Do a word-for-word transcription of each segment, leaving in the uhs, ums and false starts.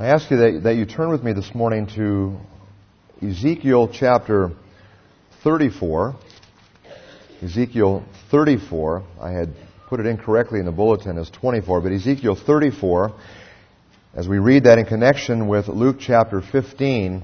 I ask you that, that you turn with me this morning to Ezekiel chapter thirty-four. Ezekiel thirty-four. I had put it incorrectly in the bulletin as twenty-four, but Ezekiel thirty-four, as we read that in connection with Luke chapter fifteen,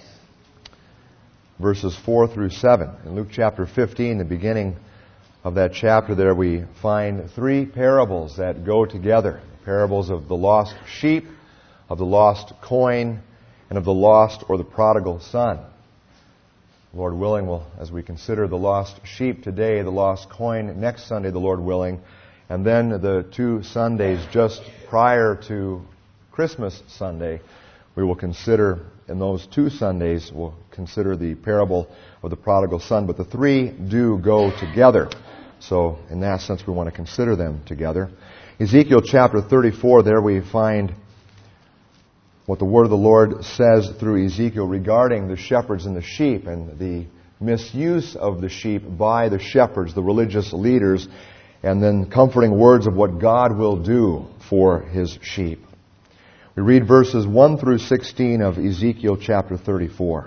verses four through seven. In Luke chapter fifteen, the beginning of that chapter there, we find three parables that go together. Parables of the lost sheep, of the lost coin, and of the lost or the prodigal son. Lord willing, will, as we consider the lost sheep today, the lost coin next Sunday, the Lord willing, and then the two Sundays just prior to Christmas Sunday, we will consider, in those two Sundays, we'll consider the parable of the prodigal son. But the three do go together. So, in that sense, we want to consider them together. Ezekiel chapter thirty-four, there we find what the word of the Lord says through Ezekiel regarding the shepherds and the sheep and the misuse of the sheep by the shepherds, the religious leaders, and then comforting words of what God will do for His sheep. We read verses one through sixteen of Ezekiel chapter thirty-four.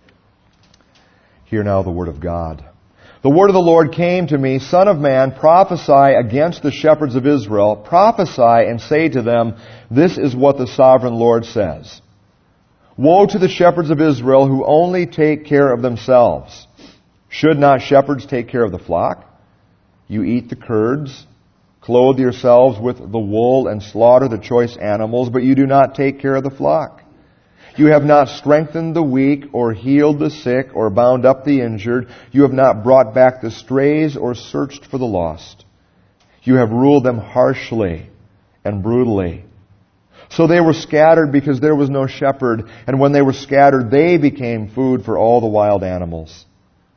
Hear now the word of God. The word of the Lord came to me, Son of man, prophesy against the shepherds of Israel. Prophesy and say to them, this is what the sovereign Lord says. Woe to the shepherds of Israel who only take care of themselves. Should not shepherds take care of the flock? You eat the curds, clothe yourselves with the wool, and slaughter the choice animals, but you do not take care of the flock. You have not strengthened the weak, or healed the sick, or bound up the injured. You have not brought back the strays, or searched for the lost. You have ruled them harshly and brutally. So they were scattered because there was no shepherd, and when they were scattered, they became food for all the wild animals.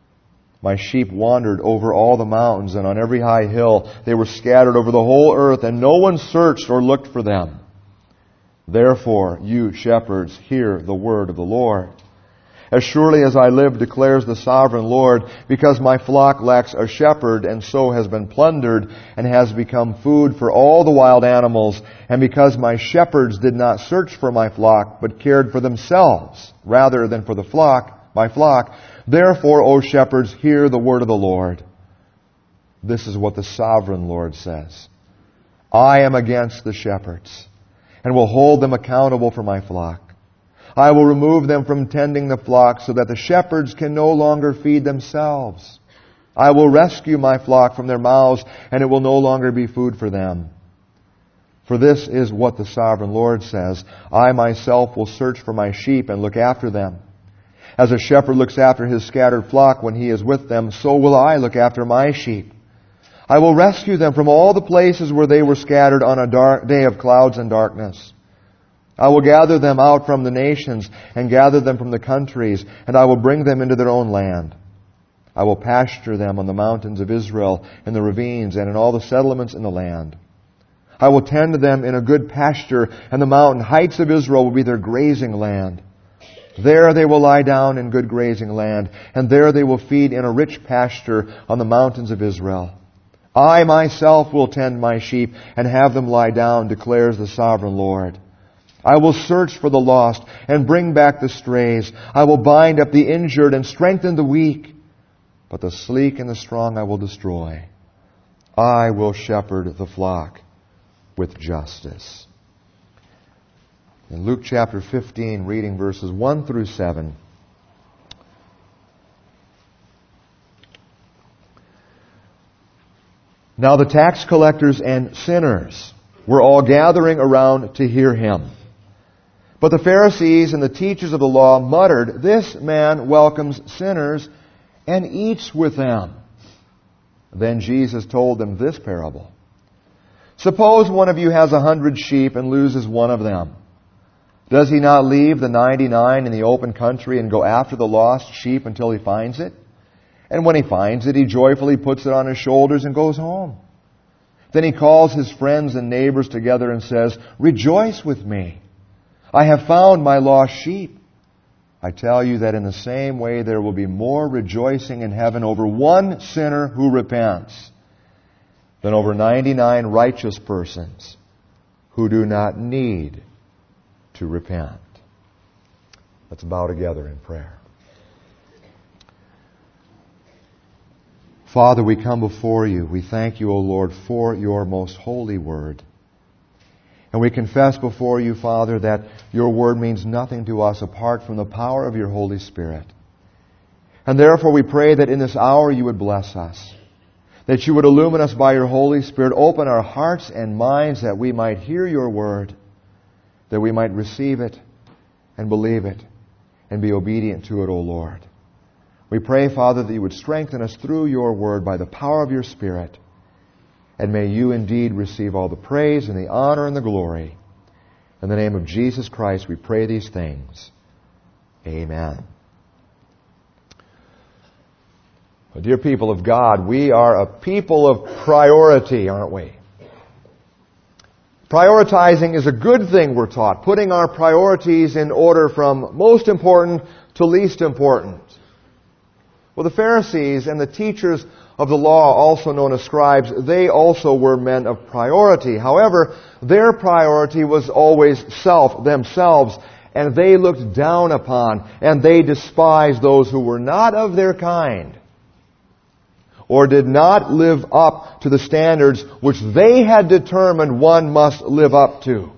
My sheep wandered over all the mountains, and on every high hill they were scattered over the whole earth, and no one searched or looked for them. Therefore, you shepherds, hear the word of the Lord. As surely as I live, declares the sovereign Lord, because my flock lacks a shepherd, and so has been plundered, and has become food for all the wild animals, and because my shepherds did not search for my flock, but cared for themselves, rather than for the flock, my flock, therefore, O shepherds, hear the word of the Lord. This is what the sovereign Lord says. I am against the shepherds, and will hold them accountable for my flock. I will remove them from tending the flock so that the shepherds can no longer feed themselves. I will rescue my flock from their mouths, and it will no longer be food for them. For this is what the sovereign Lord says. I myself will search for my sheep and look after them. As a shepherd looks after his scattered flock when he is with them, so will I look after my sheep. I will rescue them from all the places where they were scattered on a dark day of clouds and darkness. I will gather them out from the nations and gather them from the countries, and I will bring them into their own land. I will pasture them on the mountains of Israel, in the ravines, and in all the settlements in the land. I will tend them in a good pasture, and the mountain heights of Israel will be their grazing land. There they will lie down in good grazing land, and there they will feed in a rich pasture on the mountains of Israel. I myself will tend my sheep and have them lie down, declares the sovereign Lord. I will search for the lost and bring back the strays. I will bind up the injured and strengthen the weak. But the sleek and the strong I will destroy. I will shepherd the flock with justice. In Luke chapter fifteen, reading verses one through seven. Now the tax collectors and sinners were all gathering around to hear him. But the Pharisees and the teachers of the law muttered, this man welcomes sinners and eats with them. Then Jesus told them this parable. Suppose one of you has a hundred sheep and loses one of them. Does he not leave the ninety-nine in the open country and go after the lost sheep until he finds it? And when he finds it, he joyfully puts it on his shoulders and goes home. Then he calls his friends and neighbors together and says, rejoice with me. I have found my lost sheep. I tell you that in the same way there will be more rejoicing in heaven over one sinner who repents than over ninety-nine righteous persons who do not need to repent. Let's bow together in prayer. Father, we come before you. We thank you, O Lord, for your most holy word. And we confess before you, Father, that your word means nothing to us apart from the power of your Holy Spirit. And therefore we pray that in this hour you would bless us, that you would illumine us by your Holy Spirit, open our hearts and minds that we might hear your word, that we might receive it and believe it and be obedient to it, O Lord. We pray, Father, that you would strengthen us through your word by the power of your Spirit. And may you indeed receive all the praise and the honor and the glory. In the name of Jesus Christ, we pray these things. Amen. Well, dear people of God, we are a people of priority, aren't we? Prioritizing is a good thing, we're taught. Putting our priorities in order from most important to least important. Well, the Pharisees and the teachers of the law, also known as scribes, they also were men of priority. However, their priority was always self, themselves, and they looked down upon and they despised those who were not of their kind or did not live up to the standards which they had determined one must live up to.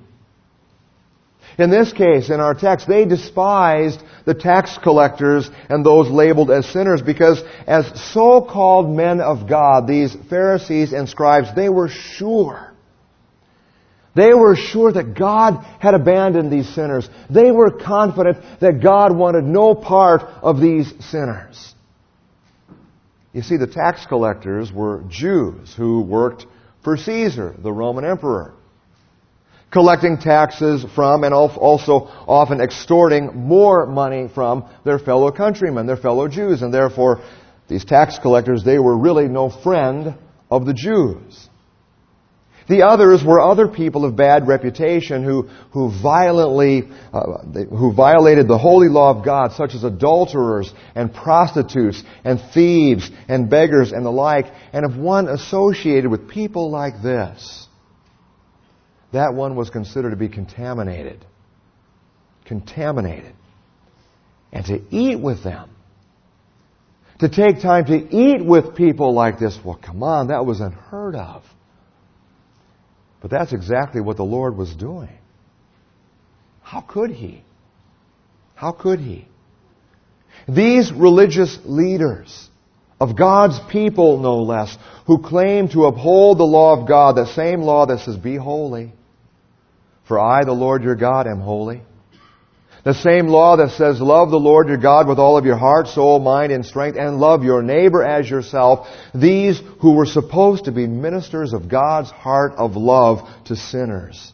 In this case, in our text, they despised the tax collectors and those labeled as sinners because as so-called men of God, these Pharisees and scribes, they were sure. They were sure that God had abandoned these sinners. They were confident that God wanted no part of these sinners. You see, the tax collectors were Jews who worked for Caesar, the Roman emperor, collecting taxes from and also often extorting more money from their fellow countrymen, their fellow Jews. And therefore, these tax collectors, they were really no friend of the Jews. The others were other people of bad reputation who, who violently, uh, who violated the holy law of God, such as adulterers and prostitutes and thieves and beggars and the like. And if one associated with people like this, that one was considered to be contaminated. Contaminated. And to eat with them, to take time to eat with people like this, well, come on, that was unheard of. But that's exactly what the Lord was doing. How could He? How could He? These religious leaders of God's people, no less, who claim to uphold the law of God, the same law that says, be holy, for I, the Lord your God, am holy. The same law that says, love the Lord your God with all of your heart, soul, mind, and strength, and love your neighbor as yourself. These who were supposed to be ministers of God's heart of love to sinners.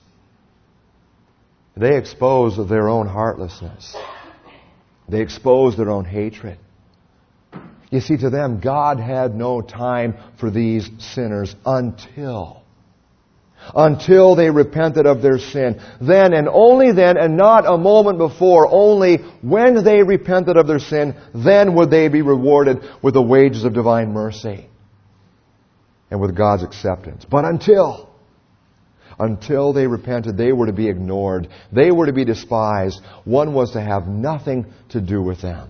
They exposed their own heartlessness. They exposed their own hatred. You see, to them, God had no time for these sinners until Until they repented of their sin. Then and only then, and not a moment before, only when they repented of their sin, then would they be rewarded with the wages of divine mercy and with God's acceptance. But until, until they repented, they were to be ignored. They were to be despised. One was to have nothing to do with them.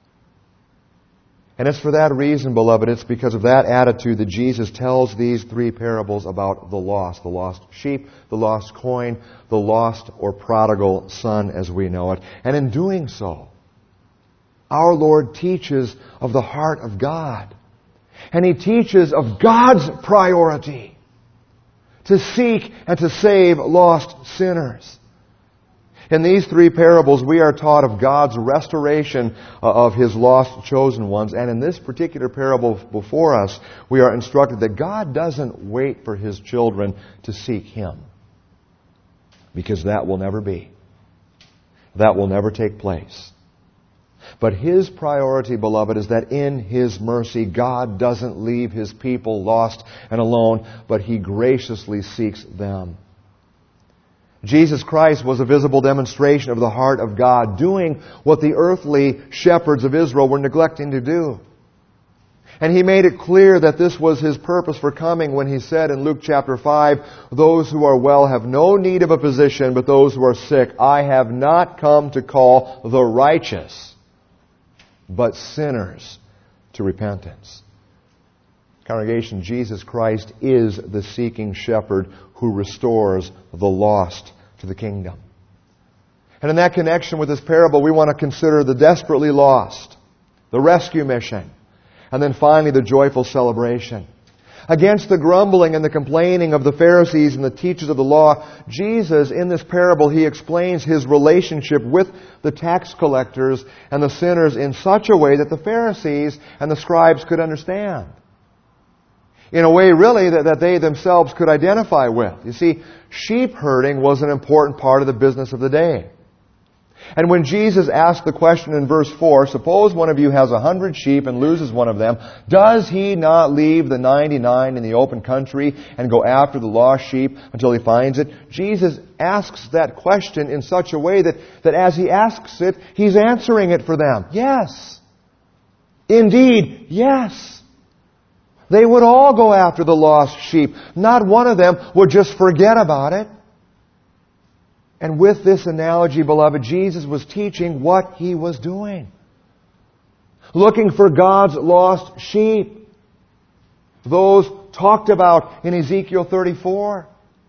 And it's for that reason, beloved, it's because of that attitude that Jesus tells these three parables about the lost. The lost sheep, the lost coin, the lost or prodigal son as we know it. And in doing so, our Lord teaches of the heart of God. And He teaches of God's priority to seek and to save lost sinners. In these three parables, we are taught of God's restoration of His lost chosen ones. And in this particular parable before us, we are instructed that God doesn't wait for His children to seek Him. Because that will never be. That will never take place. But His priority, beloved, is that in His mercy, God doesn't leave His people lost and alone, but He graciously seeks them. Jesus Christ was a visible demonstration of the heart of God, doing what the earthly shepherds of Israel were neglecting to do. And He made it clear that this was His purpose for coming when He said in Luke chapter five, those who are well have no need of a physician, but those who are sick. I have not come to call the righteous, but sinners to repentance. Congregation, Jesus Christ is the seeking shepherd who restores the lost to the kingdom. And in that connection with this parable, we want to consider the desperately lost, the rescue mission, and then finally the joyful celebration. Against the grumbling and the complaining of the Pharisees and the teachers of the law, Jesus, in this parable, He explains His relationship with the tax collectors and the sinners in such a way that the Pharisees and the scribes could understand. In a way, really, that, that they themselves could identify with. You see, sheep herding was an important part of the business of the day. And when Jesus asked the question in verse four, suppose one of you has a hundred sheep and loses one of them, does he not leave the ninety-nine in the open country and go after the lost sheep until he finds it? Jesus asks that question in such a way that, that as He asks it, He's answering it for them. Yes. Indeed, yes. They would all go after the lost sheep. Not one of them would just forget about it. And with this analogy, beloved, Jesus was teaching what He was doing. Looking for God's lost sheep. Those talked about in Ezekiel thirty-four.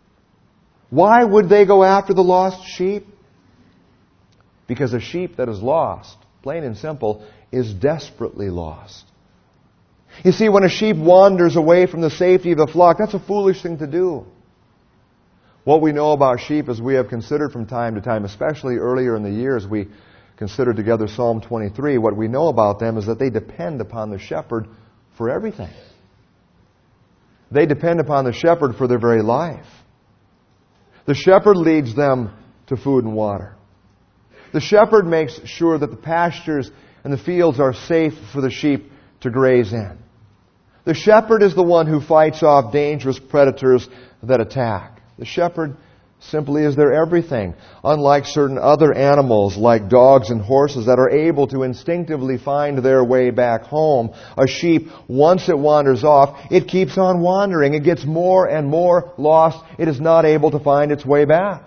Why would they go after the lost sheep? Because a sheep that is lost, plain and simple, is desperately lost. You see, when a sheep wanders away from the safety of the flock, that's a foolish thing to do. What we know about sheep, as we have considered from time to time, especially earlier in the year as we considered together Psalm twenty-three, what we know about them is that they depend upon the shepherd for everything. They depend upon the shepherd for their very life. The shepherd leads them to food and water. The shepherd makes sure that the pastures and the fields are safe for the sheep to graze in. The shepherd is the one who fights off dangerous predators that attack. The shepherd simply is their everything. Unlike certain other animals like dogs and horses that are able to instinctively find their way back home, a sheep, once it wanders off, it keeps on wandering. It gets more and more lost. It is not able to find its way back.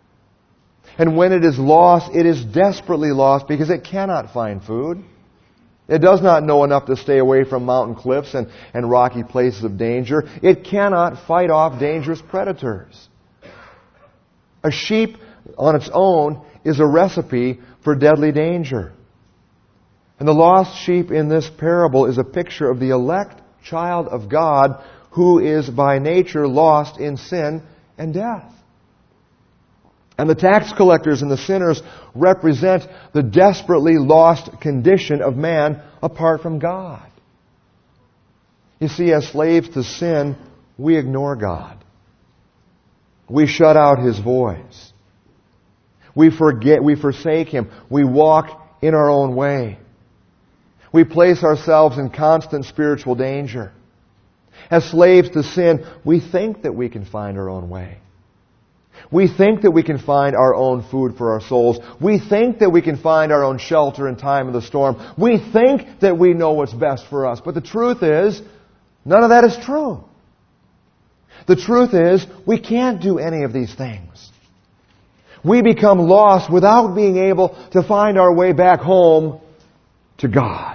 And when it is lost, it is desperately lost because it cannot find food. It does not know enough to stay away from mountain cliffs and, and rocky places of danger. It cannot fight off dangerous predators. A sheep on its own is a recipe for deadly danger. And the lost sheep in this parable is a picture of the elect child of God who is by nature lost in sin and death. And the tax collectors and the sinners represent the desperately lost condition of man apart from God. You see, as slaves to sin, we ignore God. We shut out His voice. We forget, we forsake Him. We walk in our own way. We place ourselves in constant spiritual danger. As slaves to sin, we think that we can find our own way. We think that we can find our own food for our souls. We think that we can find our own shelter in time of the storm. We think that we know what's best for us. But the truth is, none of that is true. The truth is, we can't do any of these things. We become lost without being able to find our way back home to God.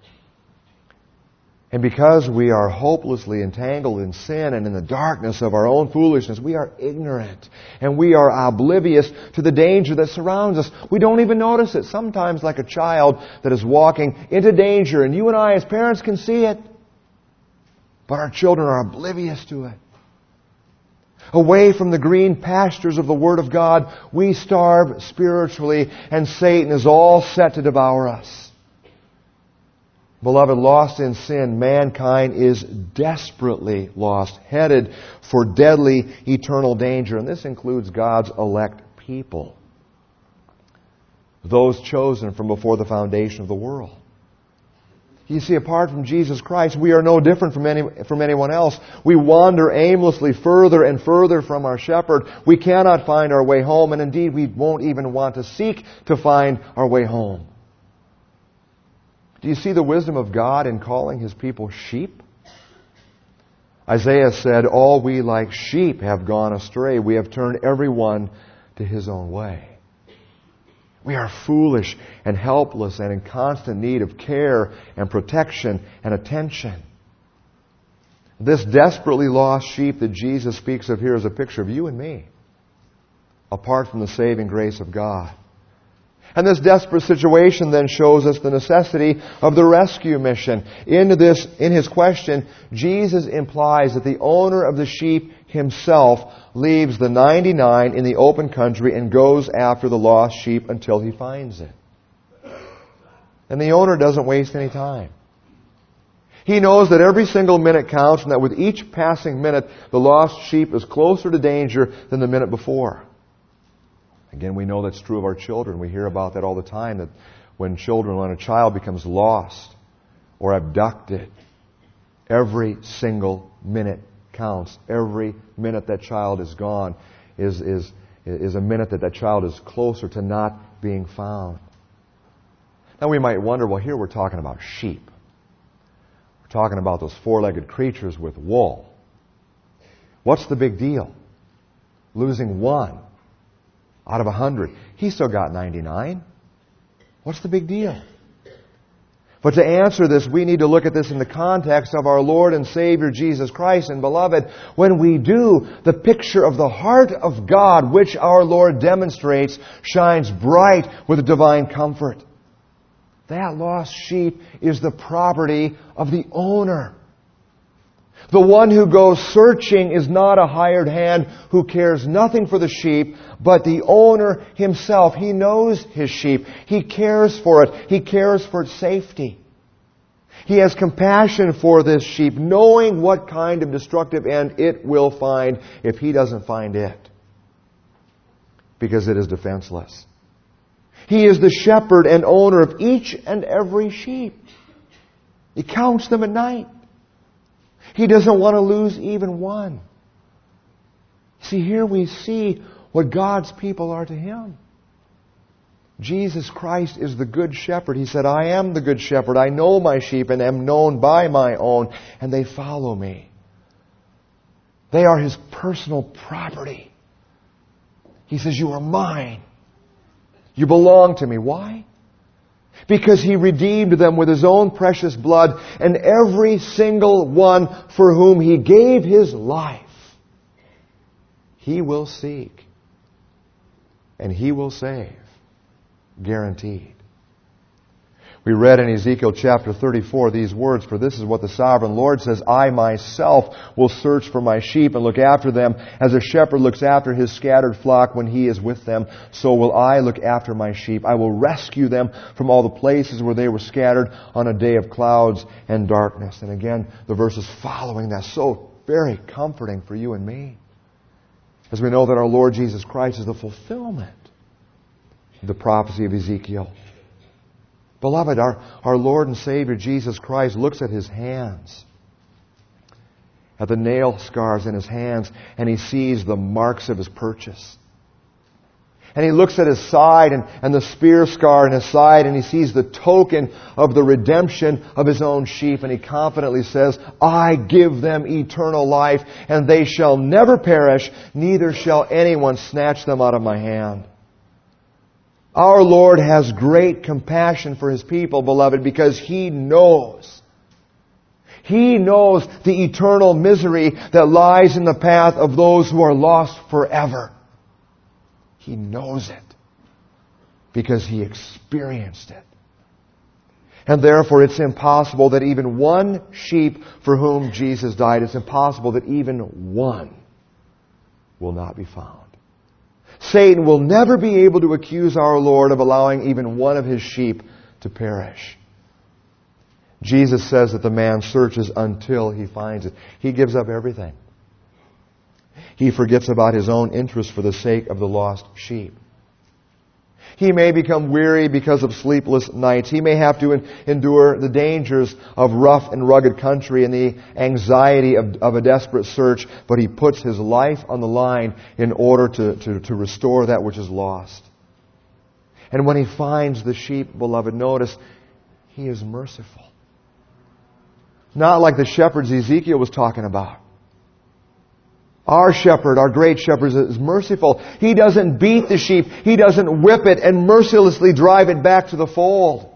And because we are hopelessly entangled in sin and in the darkness of our own foolishness, we are ignorant and we are oblivious to the danger that surrounds us. We don't even notice it. Sometimes like a child that is walking into danger, and you and I as parents can see it, but our children are oblivious to it. Away from the green pastures of the Word of God, we starve spiritually, and Satan is all set to devour us. Beloved, lost in sin, mankind is desperately lost, headed for deadly eternal danger. And this includes God's elect people, those chosen from before the foundation of the world. You see, apart from Jesus Christ, we are no different from any, from anyone else. We wander aimlessly further and further from our shepherd. We cannot find our way home, and indeed we won't even want to seek to find our way home. Do you see the wisdom of God in calling His people sheep? Isaiah said, all we like sheep have gone astray. We have turned everyone to his own way. We are foolish and helpless and in constant need of care and protection and attention. This desperately lost sheep that Jesus speaks of here is a picture of you and me, apart from the saving grace of God. And this desperate situation then shows us the necessity of the rescue mission. In this, in his question, Jesus implies that the owner of the sheep himself leaves the ninety-nine in the open country and goes after the lost sheep until he finds it. And the owner doesn't waste any time. He knows that every single minute counts and that with each passing minute, the lost sheep is closer to danger than the minute before. Again, we know that's true of our children. We hear about that all the time, that when children, when a child becomes lost or abducted, every single minute counts. Every minute that child is gone is, is, is a minute that that child is closer to not being found. Now we might wonder, well, here we're talking about sheep. We're talking about those four-legged creatures with wool. What's the big deal? Losing one out of a hundred. He's still got ninety-nine. What's the big deal? But to answer this, we need to look at this in the context of our Lord and Savior Jesus Christ. And beloved, when we do, the picture of the heart of God, which our Lord demonstrates, shines bright with divine comfort. That lost sheep is the property of the owner. The one who goes searching is not a hired hand who cares nothing for the sheep, but the owner himself. He knows his sheep. He cares for it. He cares for its safety. He has compassion for this sheep, knowing what kind of destructive end it will find if he doesn't find it, because it is defenseless. He is the shepherd and owner of each and every sheep. He counts them at night. He doesn't want to lose even one. See, here we see what God's people are to Him. Jesus Christ is the good shepherd. He said, I am the good shepherd. I know my sheep and am known by my own, and they follow me. They are His personal property. He says, you are mine. You belong to me. Why? Because He redeemed them with His own precious blood, and every single one for whom He gave His life, He will seek and He will save. Guaranteed. We read in Ezekiel chapter thirty-four these words, for this is what the sovereign Lord says, I myself will search for my sheep and look after them as a shepherd looks after his scattered flock when he is with them. So will I look after my sheep. I will rescue them from all the places where they were scattered on a day of clouds and darkness. And again, the verses following that, so very comforting for you and me, as we know that our Lord Jesus Christ is the fulfillment of the prophecy of Ezekiel. Beloved, our, our Lord and Savior Jesus Christ looks at His hands, at the nail scars in His hands, and He sees the marks of His purchase. And He looks at His side and, and the spear scar in His side, and He sees the token of the redemption of His own sheep, and He confidently says, I give them eternal life, and they shall never perish, neither shall anyone snatch them out of my hand. Our Lord has great compassion for His people, beloved, because He knows. He knows the eternal misery that lies in the path of those who are lost forever. He knows it because He experienced it. And therefore it's impossible that even one sheep for whom Jesus died, it's impossible that even one will not be found. Satan will never be able to accuse our Lord of allowing even one of His sheep to perish. Jesus says that the man searches until he finds it. He gives up everything. He forgets about his own interest for the sake of the lost sheep. He may become weary because of sleepless nights. He may have to en- endure the dangers of rough and rugged country and the anxiety of, of a desperate search, but he puts his life on the line in order to, to, to restore that which is lost. And when he finds the sheep, beloved, notice, He is merciful. Not like the shepherds Ezekiel was talking about. Our shepherd, our great shepherd, is merciful. He doesn't beat the sheep. He doesn't whip it and mercilessly drive it back to the fold.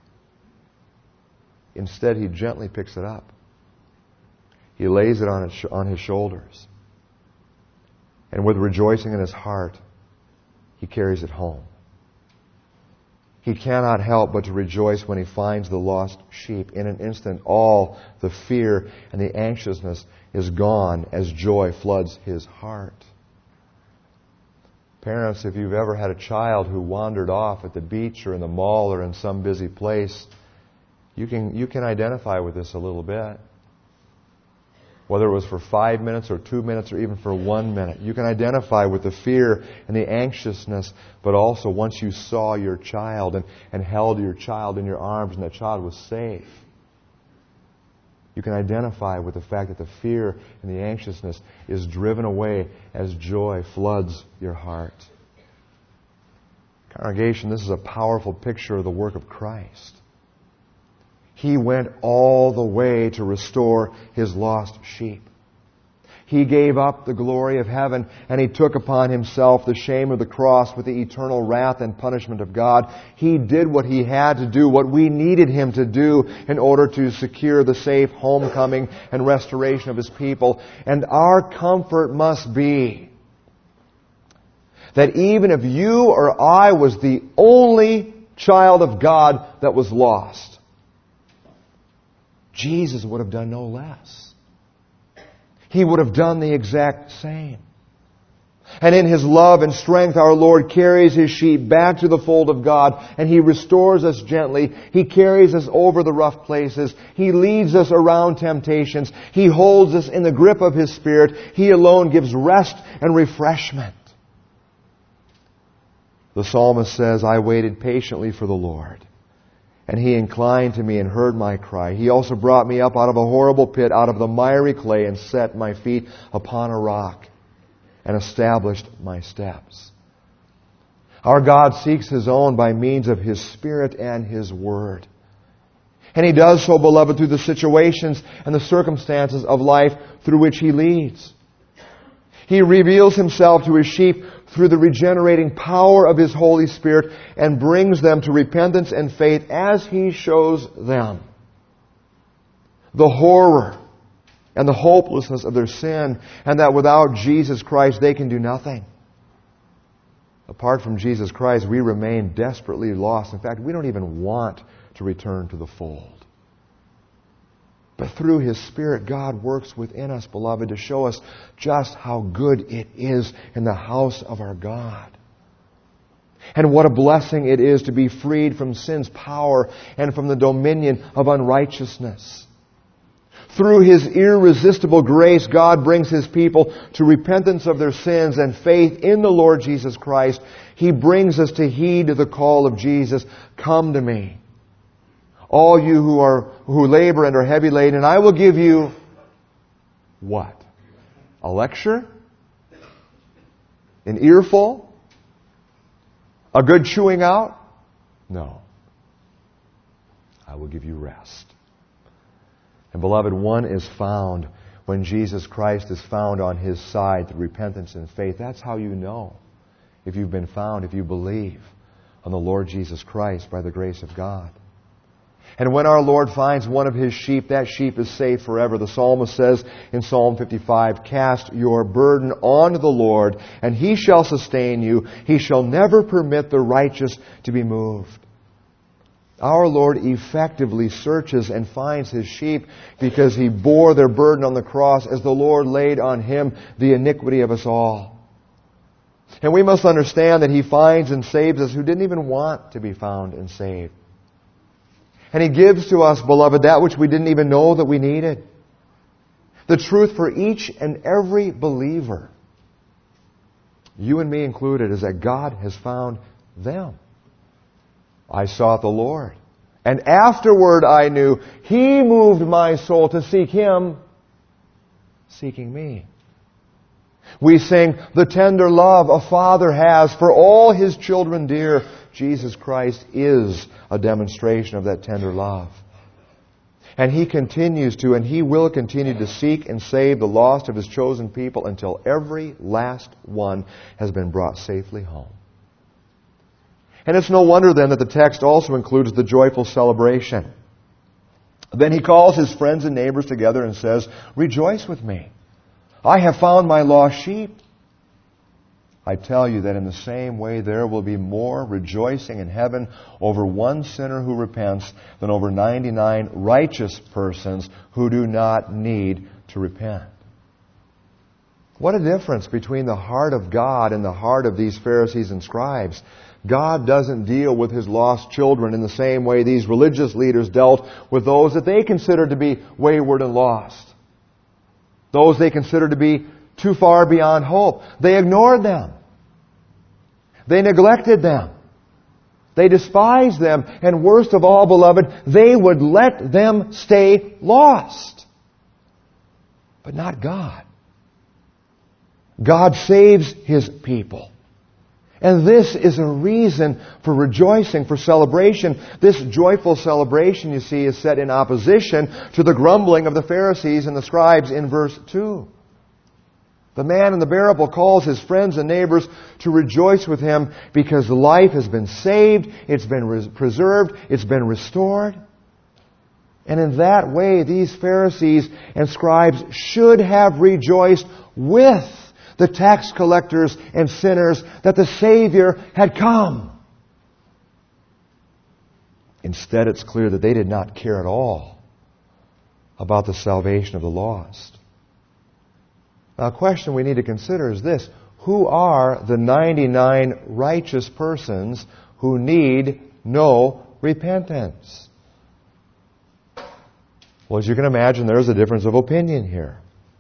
Instead, He gently picks it up. He lays it on, its, on His shoulders. And with rejoicing in His heart, He carries it home. He cannot help but to rejoice when He finds the lost sheep. In an instant, all the fear and the anxiousness is gone as joy floods His heart. Parents, if you've ever had a child who wandered off at the beach or in the mall or in some busy place, you can, you can identify with this a little bit. Whether it was for five minutes or two minutes or even for one minute. You can identify with the fear and the anxiousness, but also once you saw your child and, and held your child in your arms and that child was safe, you can identify with the fact that the fear and the anxiousness is driven away as joy floods your heart. Congregation, this is a powerful picture of the work of Christ. He went all the way to restore His lost sheep. He gave up the glory of heaven and He took upon Himself the shame of the cross with the eternal wrath and punishment of God. He did what He had to do, what we needed Him to do in order to secure the safe homecoming and restoration of His people. And our comfort must be that even if you or I was the only child of God that was lost, Jesus would have done no less. He would have done the exact same. And in His love and strength, our Lord carries His sheep back to the fold of God, and He restores us gently. He carries us over the rough places. He leads us around temptations. He holds us in the grip of His Spirit. He alone gives rest and refreshment. The psalmist says, I waited patiently for the Lord. And He inclined to me and heard my cry. He also brought me up out of a horrible pit, out of the miry clay, and set my feet upon a rock, and established my steps. Our God seeks His own by means of His Spirit and His Word. And He does so, beloved, through the situations and the circumstances of life through which He leads. He reveals Himself to His sheep through the regenerating power of His Holy Spirit and brings them to repentance and faith as He shows them the horror and the hopelessness of their sin, and that without Jesus Christ they can do nothing. Apart from Jesus Christ, we remain desperately lost. In fact, we don't even want to return to the fold. But through His Spirit, God works within us, beloved, to show us just how good it is in the house of our God. And what a blessing it is to be freed from sin's power and from the dominion of unrighteousness. Through His irresistible grace, God brings His people to repentance of their sins and faith in the Lord Jesus Christ. He brings us to heed the call of Jesus, come to me, all you who are who labor and are heavy laden, and I will give you what? A lecture? An earful? A good chewing out? No. I will give you rest. And beloved, one is found when Jesus Christ is found on His side through repentance and faith. That's how you know if you've been found, if you believe on the Lord Jesus Christ by the grace of God. And when our Lord finds one of His sheep, that sheep is saved forever. The psalmist says in Psalm fifty-five, cast your burden on the Lord, and He shall sustain you. He shall never permit the righteous to be moved. Our Lord effectively searches and finds His sheep because He bore their burden on the cross as the Lord laid on Him the iniquity of us all. And we must understand that He finds and saves us who didn't even want to be found and saved. And He gives to us, beloved, that which we didn't even know that we needed. The truth for each and every believer, you and me included, is that God has found them. I sought the Lord, and afterward I knew He moved my soul to seek Him, seeking me. We sing, the tender love a father has for all his children dear, Jesus Christ is a demonstration of that tender love. And He continues to, and He will continue to seek and save the lost of His chosen people until every last one has been brought safely home. And it's no wonder then that the text also includes the joyful celebration. Then He calls His friends and neighbors together and says, "Rejoice with me. I have found my lost sheep." I tell you that in the same way there will be more rejoicing in heaven over one sinner who repents than over ninety-nine righteous persons who do not need to repent. What a difference between the heart of God and the heart of these Pharisees and scribes. God doesn't deal with His lost children in the same way these religious leaders dealt with those that they considered to be wayward and lost. Those they considered to be too far beyond hope. They ignored them. They neglected them. They despised them. And worst of all, beloved, they would let them stay lost. But not God. God saves His people. And this is a reason for rejoicing, for celebration. This joyful celebration, you see, is set in opposition to the grumbling of the Pharisees and the scribes in verse two. The man in the parable calls his friends and neighbors to rejoice with him because life has been saved, it's been res- preserved, it's been restored. And in that way, these Pharisees and scribes should have rejoiced with the tax collectors and sinners that the Savior had come. Instead, it's clear that they did not care at all about the salvation of the lost. Now, a question we need to consider is this: who are the ninety-nine righteous persons who need no repentance? Well, as you can imagine, there's a difference of opinion here.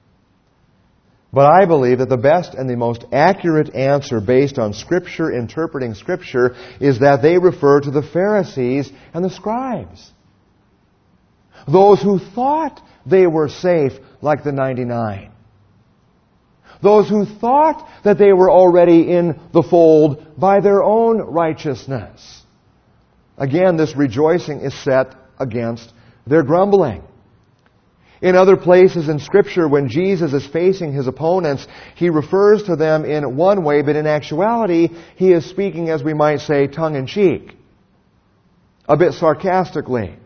But I believe that the best and the most accurate answer based on Scripture, interpreting Scripture, is that they refer to the Pharisees and the scribes. Those who thought they were safe like the ninety-nine. Those who thought that they were already in the fold by their own righteousness. Again, this rejoicing is set against their grumbling. In other places in Scripture, when Jesus is facing His opponents, He refers to them in one way, but in actuality, He is speaking, as we might say, tongue-in-cheek. A bit sarcastically.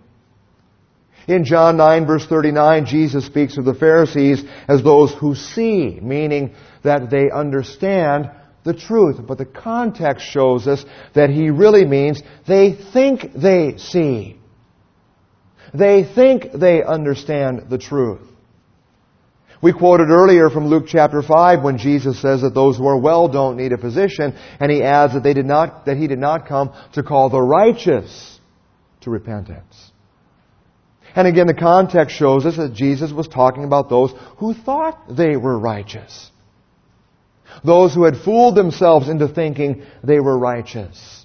In John nine, verse thirty-nine, Jesus speaks of the Pharisees as those who see, meaning that they understand the truth. But the context shows us that He really means they think they see. They think they understand the truth. We quoted earlier from Luke chapter five when Jesus says that those who are well don't need a physician, and He adds that they did not that He did not come to call the righteous to repentance. And again, the context shows us that Jesus was talking about those who thought they were righteous. Those who had fooled themselves into thinking they were righteous.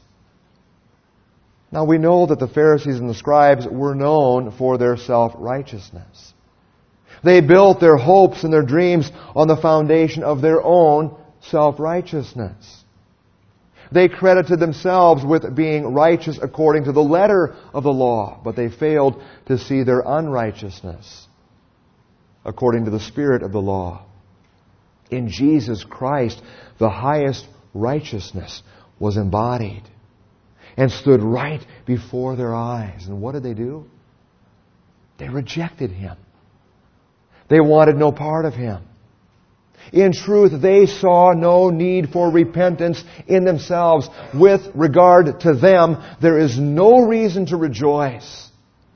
Now we know that the Pharisees and the scribes were known for their self-righteousness. They built their hopes and their dreams on the foundation of their own self-righteousness. They credited themselves with being righteous according to the letter of the law, but they failed to see their unrighteousness according to the spirit of the law. In Jesus Christ, the highest righteousness was embodied and stood right before their eyes. And what did they do? They rejected Him. They wanted no part of Him. In truth, they saw no need for repentance in themselves. With regard to them, there is no reason to rejoice.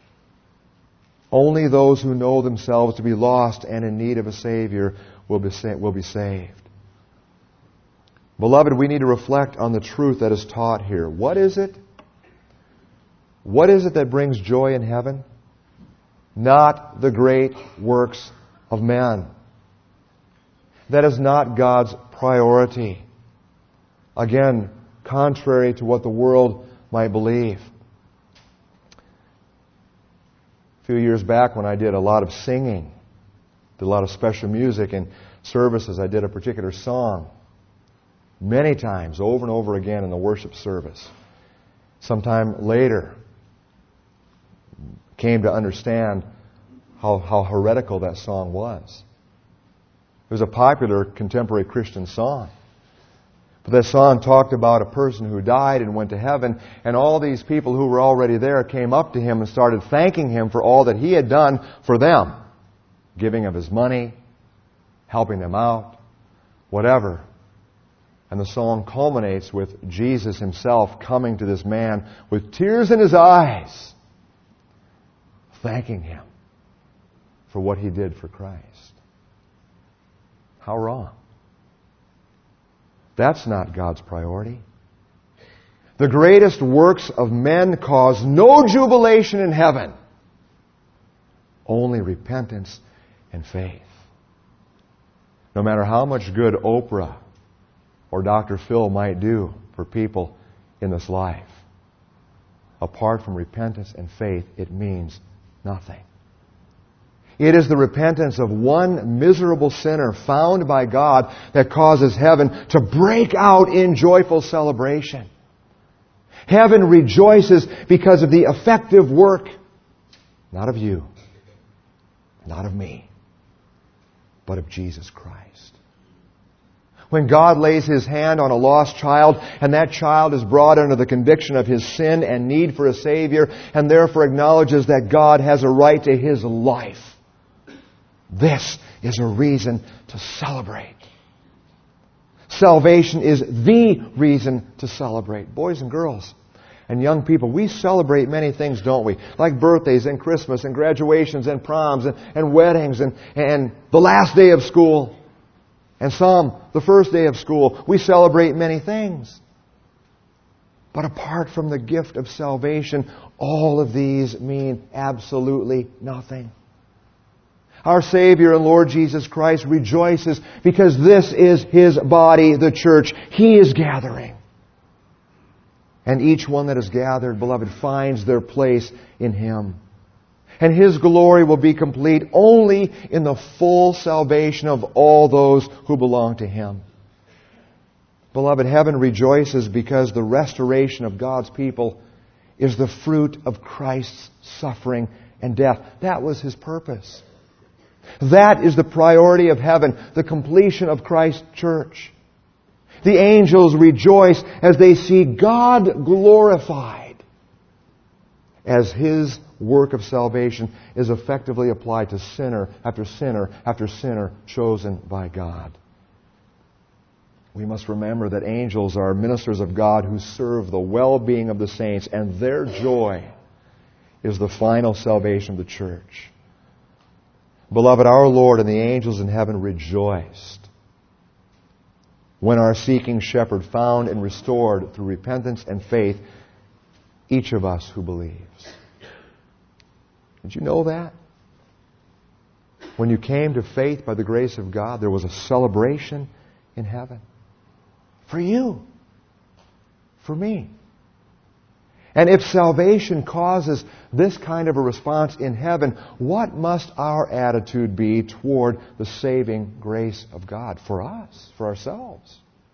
Only those who know themselves to be lost and in need of a Savior will be, will be saved. Beloved, we need to reflect on the truth that is taught here. What is it? What is it that brings joy in heaven? Not the great works of man. That is not God's priority. Again, contrary to what the world might believe. A few years back when I did a lot of singing, did a lot of special music and services, I did a particular song many times, over and over again in the worship service. sometime later came to understand how, how heretical that song was. It was a popular contemporary Christian song. But that song talked about a person who died and went to heaven, and all these people who were already there came up to him and started thanking him for all that he had done for them. Giving of his money, helping them out, whatever. And the song culminates with Jesus himself coming to this man with tears in his eyes, thanking him for what he did for Christ. How wrong. That's not God's priority. The greatest works of men cause no jubilation in heaven, only repentance and faith. No matter how much good Oprah or Doctor Phil might do for people in this life, apart from repentance and faith, it means nothing. It is the repentance of one miserable sinner found by God that causes heaven to break out in joyful celebration. Heaven rejoices because of the effective work, not of you, not of me, but of Jesus Christ. When God lays His hand on a lost child, and that child is brought under the conviction of his sin and need for a Savior, and therefore acknowledges that God has a right to his life, this is a reason to celebrate. Salvation is the reason to celebrate. Boys and girls and young people, we celebrate many things, don't we? Like birthdays and Christmas and graduations and proms and, and weddings and, and the last day of school. And some, the first day of school. We celebrate many things. But apart from the gift of salvation, all of these mean absolutely nothing. Our Savior and Lord Jesus Christ rejoices because this is His body, the church. He is gathering. And each one that is gathered, beloved, finds their place in Him. And His glory will be complete only in the full salvation of all those who belong to Him. Beloved, heaven rejoices because the restoration of God's people is the fruit of Christ's suffering and death. That was His purpose. That is the priority of heaven, the completion of Christ's church. The angels rejoice as they see God glorified, as His work of salvation is effectively applied to sinner after sinner after sinner chosen by God. We must remember that angels are ministers of God who serve the well-being of the saints, and their joy is the final salvation of the church. Beloved, our Lord and the angels in heaven rejoiced when our seeking shepherd found and restored through repentance and faith each of us who believes. Did you know that? When you came to faith by the grace of God, there was a celebration in heaven. For you. For me. And if salvation causes this kind of a response in heaven, what must our attitude be toward the saving grace of God for us, for ourselves,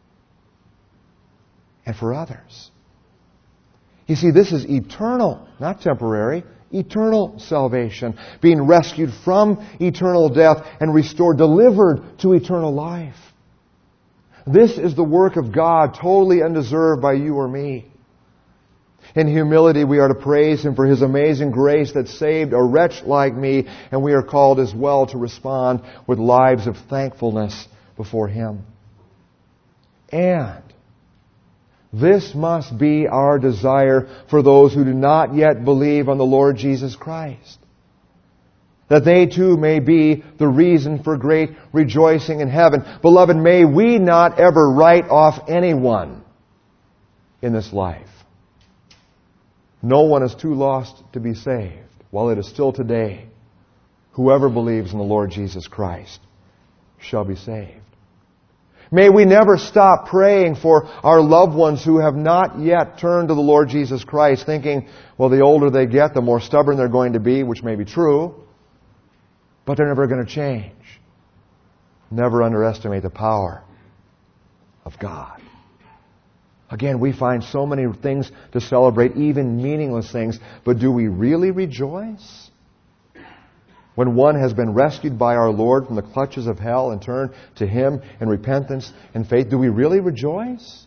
and for others? You see, this is eternal, not temporary, eternal salvation, being rescued from eternal death and restored, delivered to eternal life. This is the work of God, totally undeserved by you or me. In humility, we are to praise Him for His amazing grace that saved a wretch like me, and we are called as well to respond with lives of thankfulness before Him. And this must be our desire for those who do not yet believe on the Lord Jesus Christ, that they too may be the reason for great rejoicing in heaven. Beloved, may we not ever write off anyone in this life. No one is too lost to be saved. While it is still today, whoever believes in the Lord Jesus Christ shall be saved. May we never stop praying for our loved ones who have not yet turned to the Lord Jesus Christ, thinking, well, the older they get, the more stubborn they're going to be, which may be true, but they're never going to change. Never underestimate the power of God. Again, we find so many things to celebrate, even meaningless things. But do we really rejoice? When one has been rescued by our Lord from the clutches of hell and turned to Him in repentance and faith, do we really rejoice?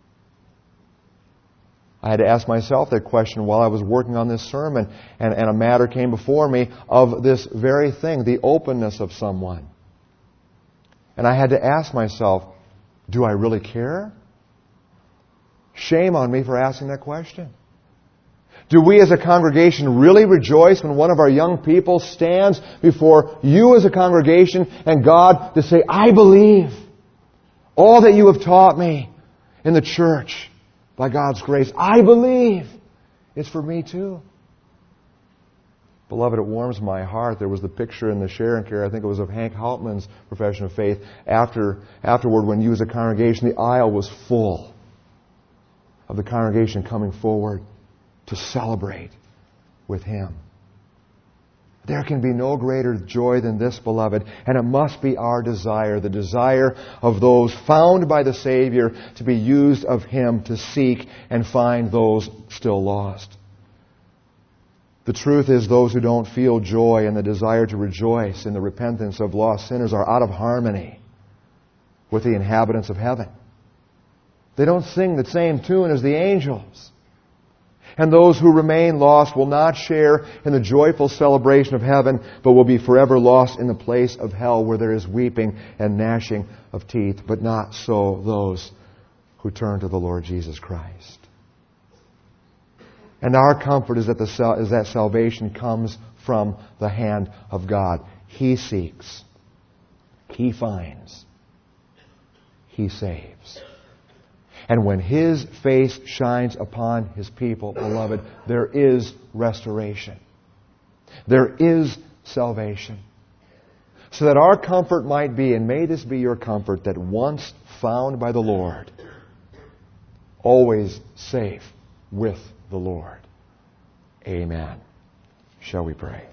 I had to ask myself that question while I was working on this sermon, and, and a matter came before me of this very thing, the openness of someone. And I had to ask myself, do I really care? Shame on me for asking that question. Do we as a congregation really rejoice when one of our young people stands before you as a congregation and God to say, I believe all that you have taught me in the church by God's grace. I believe it's for me too. Beloved, it warms my heart. There was the picture in the Sharon Care, I think it was of Hank Hauptmann's profession of faith. After, afterward, when you as a congregation, the aisle was full of the congregation coming forward to celebrate with him. There can be no greater joy than this, beloved, and it must be our desire, the desire of those found by the Savior to be used of Him to seek and find those still lost. The truth is, those who don't feel joy and the desire to rejoice in the repentance of lost sinners are out of harmony with the inhabitants of heaven. They don't sing the same tune as the angels. And those who remain lost will not share in the joyful celebration of heaven, but will be forever lost in the place of hell where there is weeping and gnashing of teeth. But not so those who turn to the Lord Jesus Christ. And our comfort is that, the, is that salvation comes from the hand of God. He seeks. He finds. He saves. And when His face shines upon His people, beloved, there is restoration. There is salvation. So that our comfort might be, and may this be your comfort, that once found by the Lord, always safe with the Lord. Amen. Shall we pray?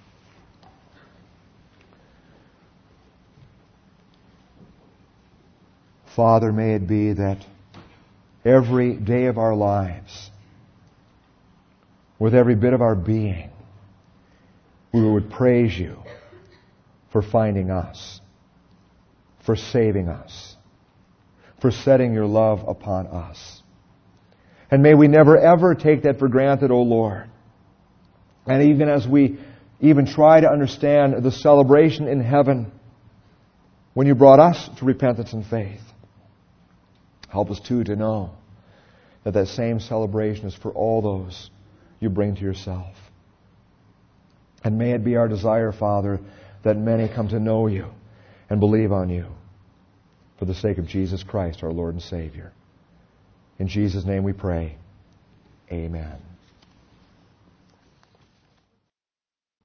Father, may it be that every day of our lives, with every bit of our being, we would praise You for finding us, for saving us, for setting Your love upon us. And may we never ever take that for granted, O Lord. And even as we even try to understand the celebration in heaven when You brought us to repentance and faith, help us too to know that that same celebration is for all those You bring to Yourself. And may it be our desire, Father, that many come to know You and believe on You for the sake of Jesus Christ, our Lord and Savior. In Jesus' name we pray. Amen.